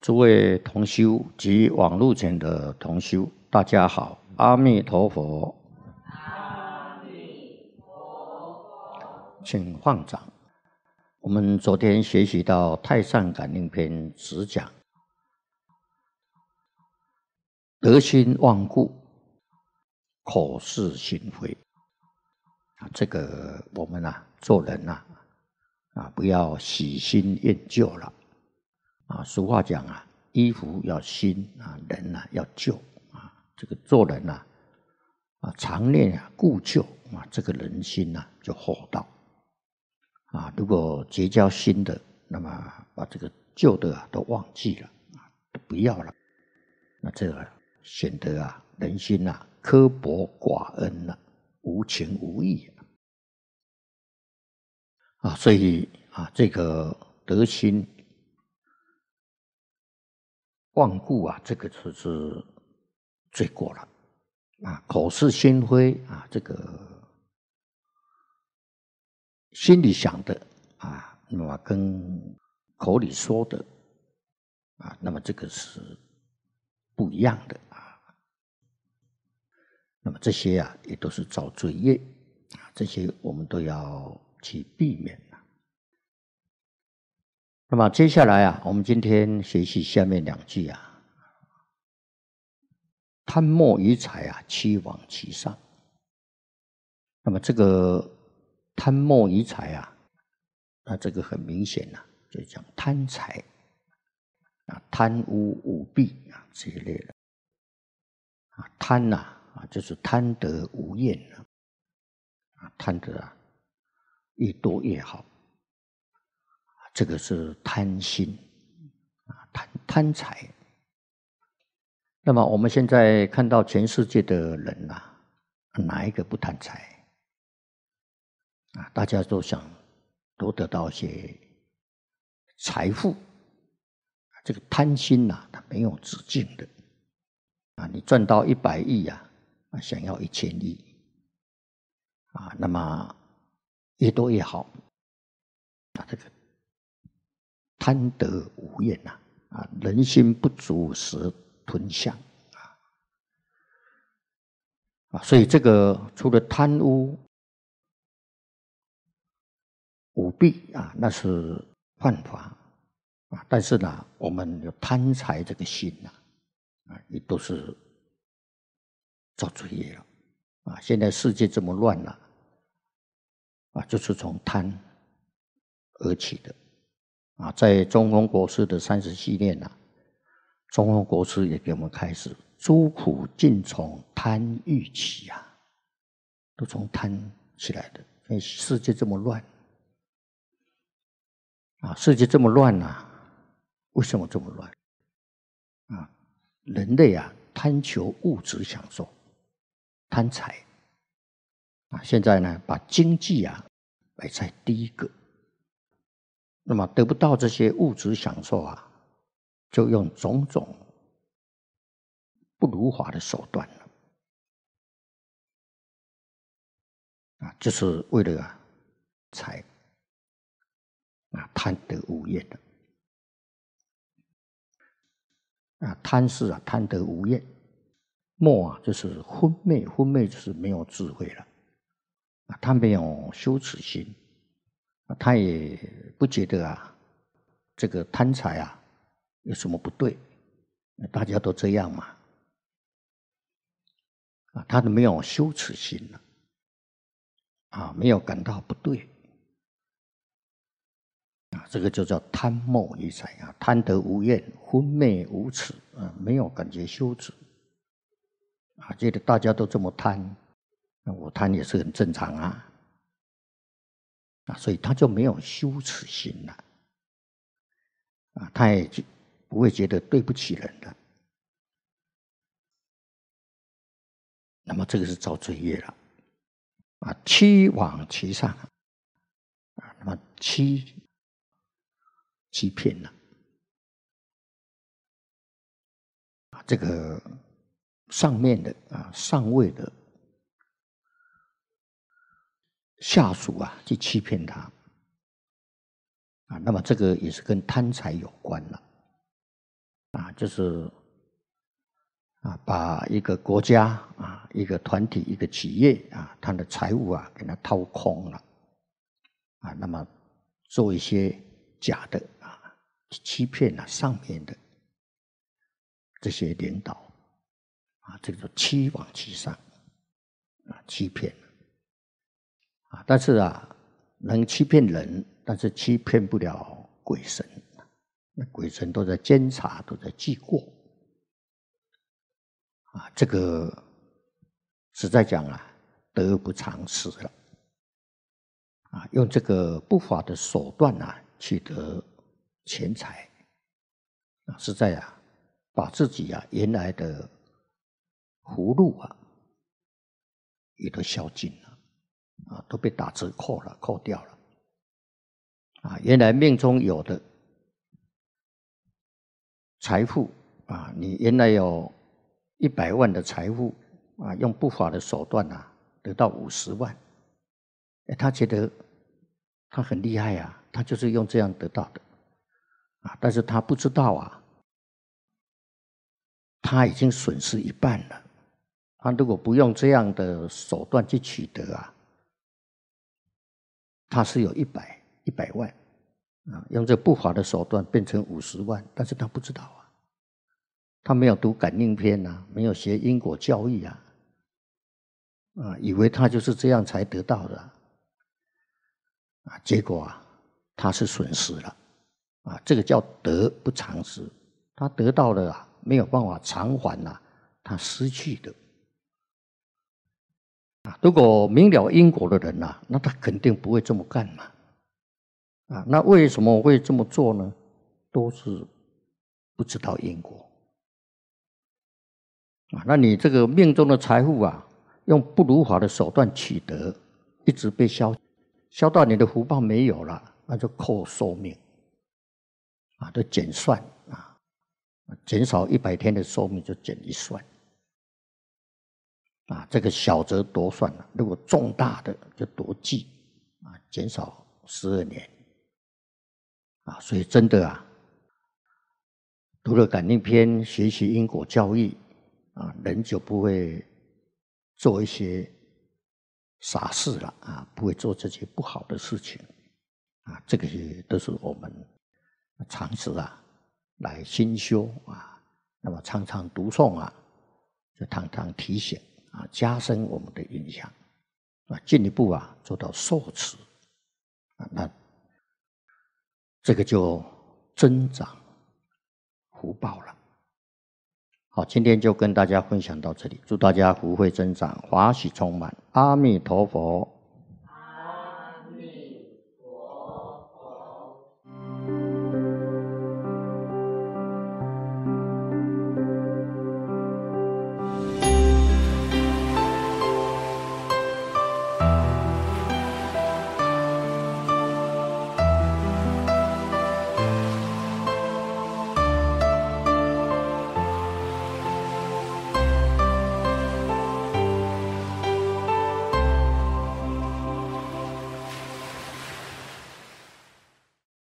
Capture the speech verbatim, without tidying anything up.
诸位同修及网络前的同修，大家好，阿弥陀佛。 阿弥陀佛。 请放掌。我们昨天学习到《太上感应篇》只讲得心忘故，口是心非。这个我们啊，做人啊，啊不要喜新厌旧了。啊，俗话讲啊，衣服要新啊，人啊要旧啊。这个做人啊，啊常念啊故旧啊，这个人心啊就厚道啊。如果结交新的，那么把这个旧的啊都忘记了啊，都不要了，那这个显得啊人心啊刻薄寡恩了，无情无义啊。所以啊，这个得心忘故啊，这个就是罪过了啊！口是心非啊，这个心里想的啊，那么跟口里说的啊，那么这个是不一样的啊。那么这些啊，也都是造罪业啊，这些我们都要去避免啊。那么接下来啊，我们今天学习下面两句啊。贪墨于财啊，欺罔其上。那么这个贪墨于财啊，那这个很明显呐、啊，就讲贪财啊、贪污舞弊啊这一类的啊。贪呐 啊, 啊，就是贪得无厌啊，啊贪得啊越多越好，这个是贪心啊，贪贪财。那么我们现在看到全世界的人呐、啊，哪一个不贪财啊？大家都想都得到一些财富，这个贪心呐、啊，它没有止境的啊！你赚到一百亿呀，啊，想要一千亿啊，那么越多越好啊！这个贪得无厌呐啊，人心不足蛇吞象啊啊！所以这个除了贪污舞弊啊，那是犯法啊。但是呢，我们有贪财这个心呐，啊，也都是造罪业了啊。现在世界这么乱了啊，就是从贪而起的啊。在中峰国师的三十系列呐，中峰国师也给我们开始，诸苦尽从贪欲起啊，都从贪起来的。因为世界这么乱。啊，世界这么乱啊，为什么这么乱？啊，人类啊，贪求物质享受，贪财啊。现在呢，把经济啊摆在第一个，那么得不到这些物质享受啊，就用种种不如法的手段了啊，就是为了啊财。啊，贪得无厌的啊，贪是啊，贪得无厌；墨啊，就是昏昧，昏昧就是没有智慧了啊，他没有羞耻心啊，他也不觉得啊，这个贪财啊有什么不对，大家都这样嘛啊，他都没有羞耻心了啊，没有感到不对。啊，这个就叫贪墨于财啊，贪得无厌，昏昧无耻啊，没有感觉羞耻啊，觉得大家都这么贪，那我贪也是很正常啊，啊，所以他就没有羞耻心了啊，他也不会觉得对不起人的。那么这个是造罪业了啊，欺罔其上啊，那么欺欺骗了啊，这个上面的啊，上位的下属啊，去欺骗他啊，那么这个也是跟贪财有关了啊，就是啊，把一个国家啊、一个团体、一个企业啊，它的财物啊，给它掏空了啊，那么做一些假的啊，欺骗了上面的这些领导啊，这个叫欺罔其上啊，欺骗啊，但是啊，能欺骗人，但是欺骗不了鬼神，那鬼神都在监察，都在记过。啊，这个实在讲啊，得不偿失了。啊，用这个不法的手段啊，取得钱财，啊，实在啊，把自己啊原来的福禄啊，也都消尽了，啊，都被打折扣了，扣掉了。啊，原来命中有的财富啊，你原来有一百万的财富啊，用不法的手段啊，得到五十万，哎，他觉得他很厉害啊，他就是用这样得到的啊，但是他不知道啊，他已经损失一半了。他如果不用这样的手段去取得啊，他是有一百一百万啊，用这不法的手段变成五十万，但是他不知道啊。他没有读感应篇啊，没有学因果教育啊，啊，以为他就是这样才得到的，啊，结果啊，他是损失了，啊，这个叫得不偿失，他得到了啊，没有办法偿还啊，他失去的，啊，如果明了因果的人啊，那他肯定不会这么干嘛，啊，那为什么会这么做呢？都是不知道因果。啊，那你这个命中的财富啊，用不如法的手段取得，一直被消，消到你的福报没有了，那就扣寿命，啊，都减算啊，减少一百天的寿命就减一算，啊，这个小则多算了，如果重大的就多记，啊，减少十二年，啊，所以真的啊，读了感应篇，学习因果教育。啊，人就不会做一些傻事了啊，不会做这些不好的事情啊，这个也都是我们常时啊来心修啊，那么常常读诵啊，就常常提醒啊，加深我们的印象啊，进一步啊做到受持啊，那这个就增长福报了。好，今天就跟大家分享到这里，祝大家福慧增长，法喜充满，阿弥陀佛。